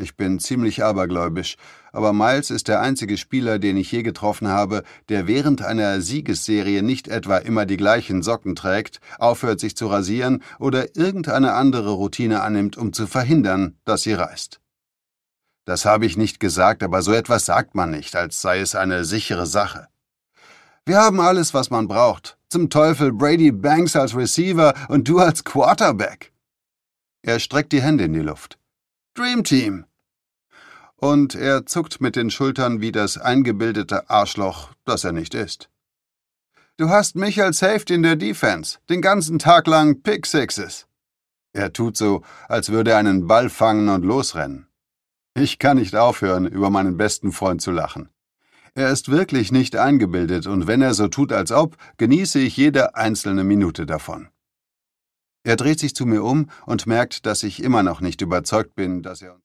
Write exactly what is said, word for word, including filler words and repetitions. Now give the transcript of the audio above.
Ich bin ziemlich abergläubisch, aber Miles ist der einzige Spieler, den ich je getroffen habe, der während einer Siegesserie nicht etwa immer die gleichen Socken trägt, aufhört sich zu rasieren oder irgendeine andere Routine annimmt, um zu verhindern, dass sie reißt. Das habe ich nicht gesagt, aber so etwas sagt man nicht, als sei es eine sichere Sache. Wir haben alles, was man braucht. Zum Teufel Brady Banks als Receiver und du als Quarterback. Er streckt die Hände in die Luft. Dream Team. Und er zuckt mit den Schultern wie das eingebildete Arschloch, das er nicht ist. Du hast mich als Safety in der Defense, den ganzen Tag lang Pick Sixes. Er tut so, als würde er einen Ball fangen und losrennen. Ich kann nicht aufhören, über meinen besten Freund zu lachen. Er ist wirklich nicht eingebildet, und wenn er so tut, als ob, genieße ich jede einzelne Minute davon. Er dreht sich zu mir um und merkt, dass ich immer noch nicht überzeugt bin, dass er